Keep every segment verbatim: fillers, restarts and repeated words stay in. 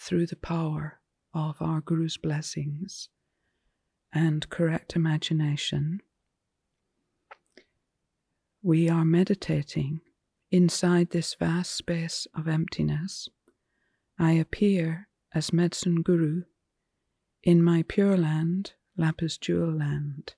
through the power of our Guru's blessings and correct imagination, we are meditating inside this vast space of emptiness. I appear as Medicine Guru in my Pure Land, Lapis Jewel Land.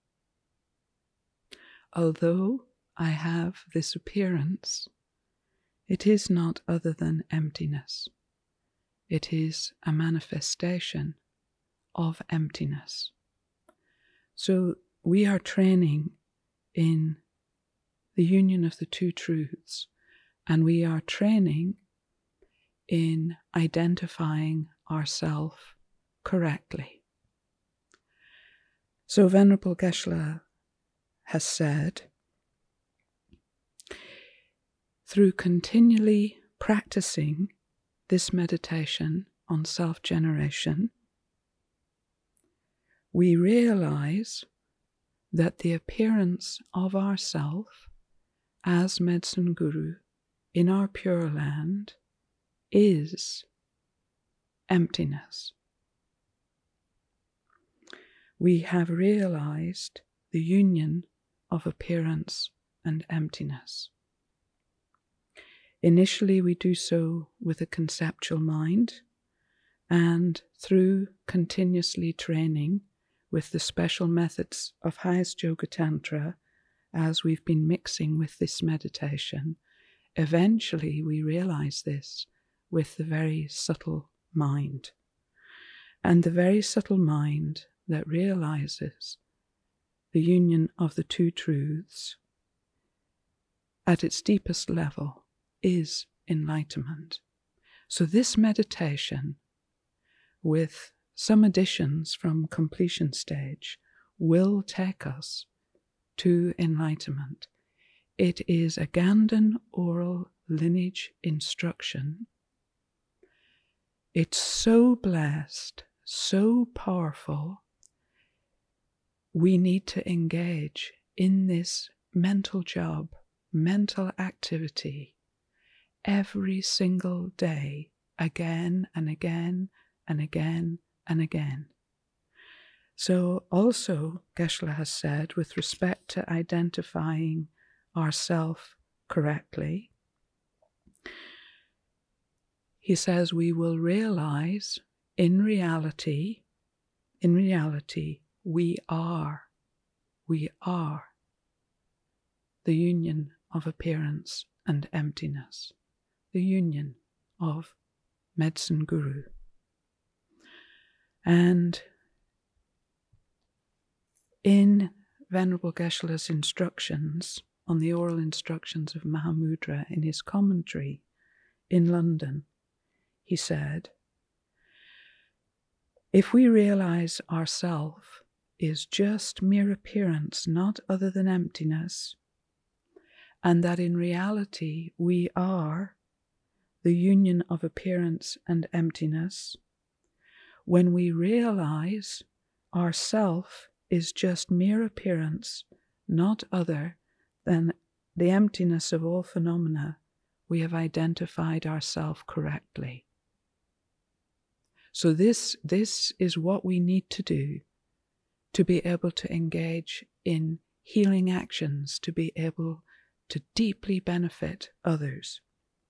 Although I have this appearance, it is not other than emptiness. It is a manifestation of emptiness. So we are training in the union of the two truths, and we are training in identifying ourself correctly. So Venerable Geshe-la has said, through continually practicing this meditation on self-generation, we realize that the appearance of ourself as Medicine Guru in our Pure Land is emptiness. We have realized the union of appearance and emptiness. Initially, we do so with a conceptual mind, and through continuously training with the special methods of highest Yoga Tantra, as we've been mixing with this meditation, eventually we realize this with the very subtle mind. And the very subtle mind that realizes the union of the two truths at its deepest level is enlightenment. So this meditation, with some additions from completion stage, will take us to enlightenment. It is a Ganden oral lineage instruction. It's so blessed, so powerful. We need to engage in this mental job, mental activity, every single day, again and again and again and again. So also, Geshe-la has said, with respect to identifying ourself correctly, he says we will realize in reality, in reality, we are, we are the union of appearance and emptiness, the union of Medicine Guru. And in Venerable Geshe-la's instructions, on the oral instructions of Mahamudra in his commentary in London, he said, if we realize ourself is just mere appearance, not other than emptiness, and that in reality we are the union of appearance and emptiness, when we realize ourself is just mere appearance, not other than the emptiness of all phenomena, we have identified ourself correctly. So this, this is what we need to do to be able to engage in healing actions, to be able to deeply benefit others.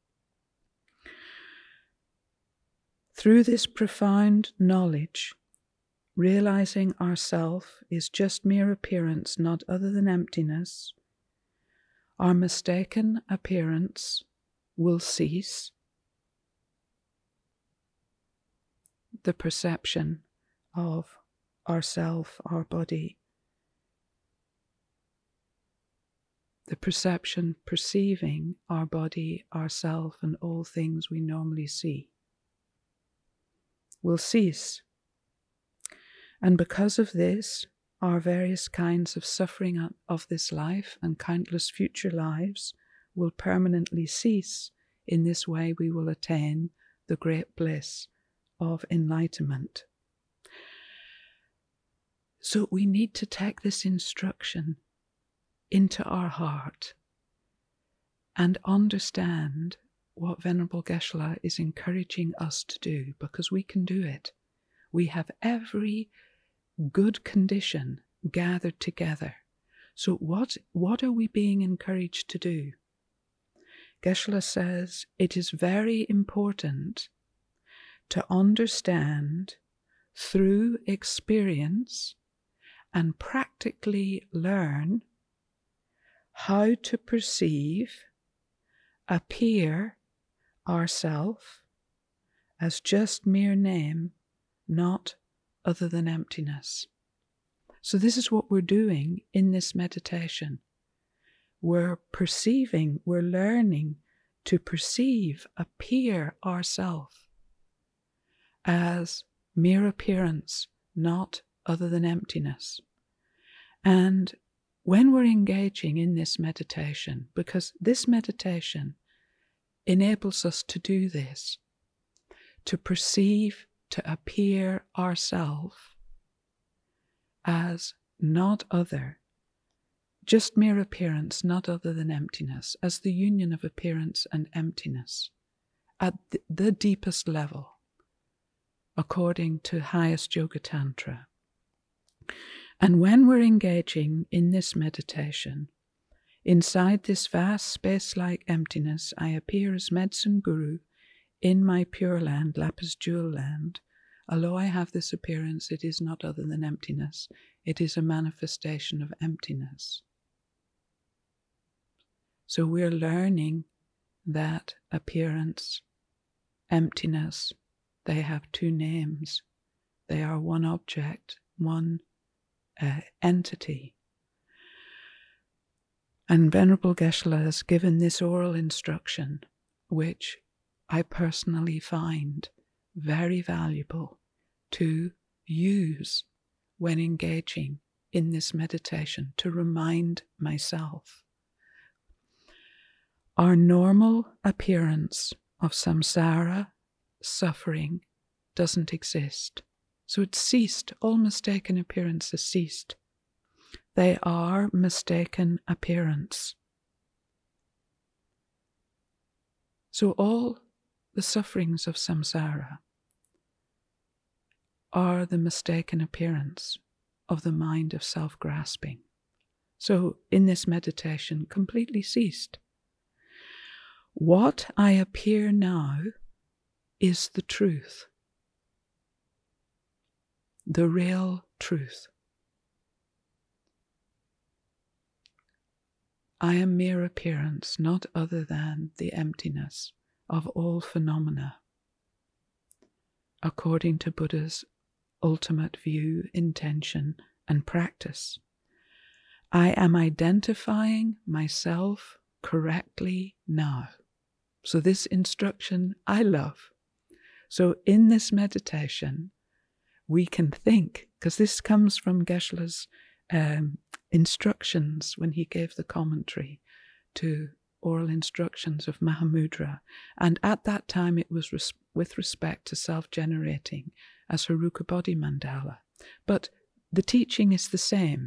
Through this profound knowledge, realizing ourself is just mere appearance, not other than emptiness, our mistaken appearance will cease. The perception of ourself, our body, the perception perceiving our body, ourself, and all things we normally see will cease. And because of this, our various kinds of suffering of this life and countless future lives will permanently cease. In this way we will attain the great bliss of enlightenment. So we need to take this instruction into our heart and understand what Venerable Geshe-la is encouraging us to do, because we can do it. We have every good condition gathered together. So what, what are we being encouraged to do? Geshe-la says it is very important to understand through experience and practically learn how to perceive, appear ourself as just mere name, not other than emptiness. So this is what we're doing in this meditation. We're perceiving, we're learning to perceive, appear ourself as mere appearance, not other than emptiness. And when we're engaging in this meditation, because this meditation enables us to do this, to perceive, to appear ourself as not other, just mere appearance, not other than emptiness, as the union of appearance and emptiness at the deepest level, according to highest Yoga Tantra. And when we're engaging in this meditation, inside this vast space-like emptiness, I appear as Medicine Guru in my Pure Land, Lapis Jewel Land. Although I have this appearance, it is not other than emptiness. It is a manifestation of emptiness. So we're learning that appearance, emptiness, they have two names. They are one object, one uh, entity. And Venerable Geshe-la has given this oral instruction, which I personally find very valuable to use when engaging in this meditation, to remind myself. Our normal appearance of samsara, suffering, doesn't exist. So it's ceased. All mistaken appearance has ceased. They are mistaken appearance. So all the sufferings of samsara are the mistaken appearance of the mind of self-grasping. So in this meditation, completely ceased. What I appear now is the truth, the real truth. I am mere appearance, not other than the emptiness of all phenomena, according to Buddha's ultimate view, intention, and practice. I am identifying myself correctly now. So this instruction I love. So in this meditation, we can think, because this comes from Geshe-la's um, instructions when he gave the commentary to oral instructions of Mahamudra. And at that time it was res- with respect to self-generating as Heruka Bodhi Mandala. But the teaching is the same.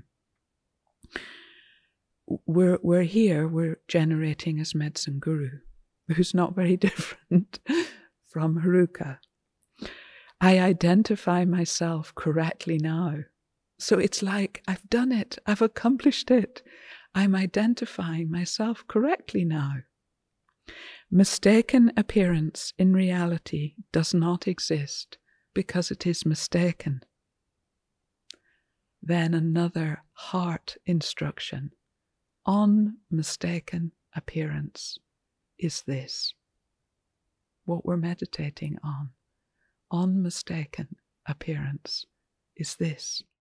We're, we're here, we're generating as Medicine Guru, who's not very different from Heruka. I identify myself correctly now. So it's like, I've done it, I've accomplished it. I'm identifying myself correctly now. Mistaken appearance in reality does not exist because it is mistaken. Then another heart instruction on mistaken appearance is this, what we're meditating on. On mistaken appearance is this.